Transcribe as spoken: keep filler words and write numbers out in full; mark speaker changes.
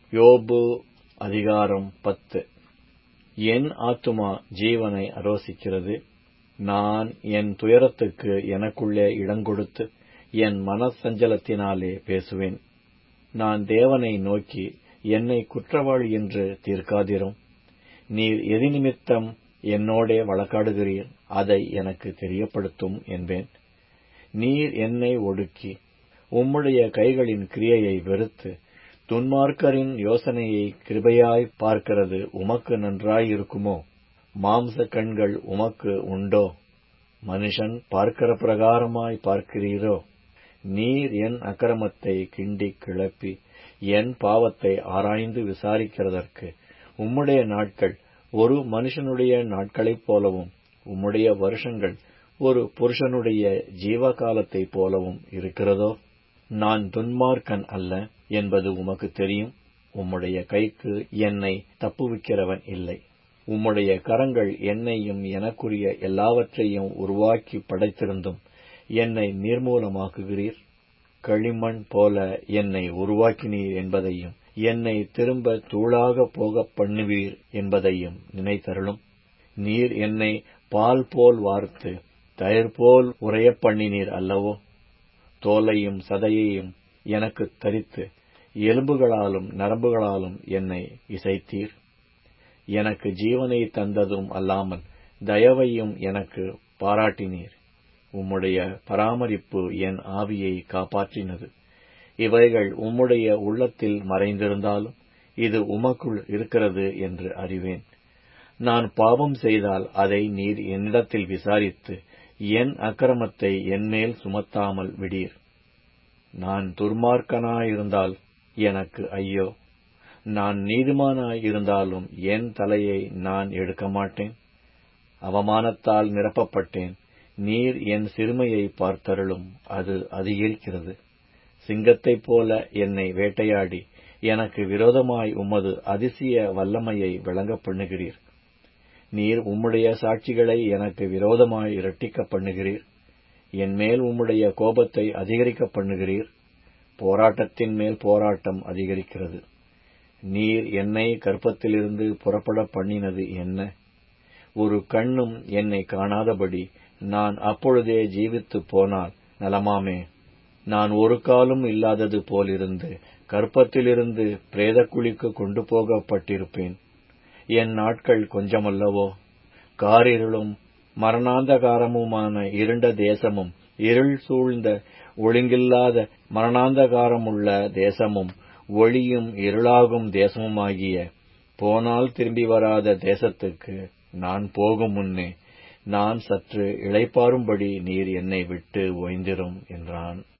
Speaker 1: யோபு அதிகாரம் பத்து. என் ஆத்துமா ஜீவனை அரோசிக்கிறது. நான் என் துயரத்துக்கு எனக்குள்ளே இடங்கொடுத்து என் மனசஞ்சலத்தினாலே பேசுவேன். நான் தேவனை நோக்கி, என்னை குற்றவாளி என்று தீர்க்காதிரும். நீர் எதினிமித்தம் என்னோடே வழக்காடுகிறீர், அதை எனக்கு தெரியப்படுத்தும் என்பேன். நீர் என்னை ஒடுக்கி உம்முடைய கைகளின் கிரியையை வெறுத்து துன்மார்க்கரின் யோசனையை கிருபையாய் பார்க்கிறது உமக்கு நன்றாயிருக்குமோ? மாம்ச கண்கள் உமக்கு உண்டோ? மனுஷன் பார்க்கிற பிரகாரமாய் பார்க்கிறீரோ? நீர் என் அக்கிரமத்தை கிண்டி கிளப்பி என் பாவத்தை ஆராய்ந்து விசாரிக்கிறதற்கு உம்முடைய நாட்கள் ஒரு மனுஷனுடைய நாட்களைப் போலவும் உம்முடைய வருஷங்கள் ஒரு புருஷனுடைய ஜீவகாலத்தைப் போலவும் இருக்கிறதோ? நான் துன்மார்க்கன் அல்ல என்பது உமக்கு தெரியும். உம்முடைய கைக்கு என்னை தப்புவிக்கிறவன் இல்லை. உம்முடைய கரங்கள் என்னையும் எனக்குரிய எல்லாவற்றையும் உருவாக்கி படைத்திருந்தும் என்னை நிர்மூலமாக்குகிறீர். களிமண் போல என்னை உருவாக்கினீர் என்பதையும் என்னை திரும்ப தூளாக போக பண்ணுவீர் என்பதையும் நினைத்தருளும். நீர் என்னை பால் போல் வார்த்து தயிர் போல் உறையப் பண்ணினீர் அல்லவோ? தோலையும் சதையையும் எனக்கு தரித்து எலும்புகளாலும் நரம்புகளாலும் என்னை இசைத்தீர். எனக்கு ஜீவனை தந்ததும் அல்லாமல் தயவையும் எனக்கு பாராட்டினீர். உம்முடைய பராமரிப்பு என் ஆவியை காப்பாற்றினது. இவைகள் உம்முடைய உள்ளத்தில் மறைந்திருந்தாலும் இது உமக்குள் இருக்கிறது என்று அறிவேன். நான் பாவம் செய்தால் அதை நீர் என்னிடத்தில் விசாரித்து என் அக்கிரமத்தை என்மேல் சுமத்தாமல் விடீர். நான் துர்மார்க்கனாயிருந்தால் எனக்கு ஐயோ! நான் நீதிமானாயிருந்தாலும் என் தலையை நான் எடுக்க மாட்டேன். அவமானத்தால் நிரப்பப்பட்டேன். நீர் என் சிறுமையை பார்த்தருளும், அது அதிகரிக்கிறது. சிங்கத்தைப் போல என்னை வேட்டையாடி எனக்கு விரோதமாய் உமது அதிசய வல்லமையை விளங்க பண்ணுகிறீர். நீர் உம்முடைய சாட்சிகளை எனக்கு விரோதமாய் இரட்டிக்க பண்ணுகிறீர். என்மேல் உம்முடைய கோபத்தை அதிகரிக்க பண்ணுகிறீர். போராட்டத்தின் மேல் போராட்டம் அதிகரிக்கிறது. நீர் என்னை கர்ப்பத்திலிருந்து புறப்பட பண்ணினது என்ன? ஒரு கண்ணும் என்னை காணாதபடி நான் அப்பொழுதே ஜீவித்துப் போனால் நலமாமே. நான் ஒரு காலும் இல்லாதது போலிருந்து கர்ப்பத்திலிருந்து பிரேதக்குழிக்கு கொண்டு போகப்பட்டிருப்பேன். என் நாட்கள் கொஞ்சமல்லவோ? காரிருளும் மரணாந்தகாரமுமான இருண்ட தேசமும் இருள் சூழ்ந்த ஒழுங்கில்லாத மரணாந்தகாரமுள்ள தேசமும் ஒளியும் இருளாகும் தேசமுமாகிய போனால் திரும்பி வராத தேசத்துக்கு நான் போகும் முன்னே நான் சற்று இளைப்பாறும்படி நீர் என்னை விட்டு ஓய்ந்திரும் என்றான்.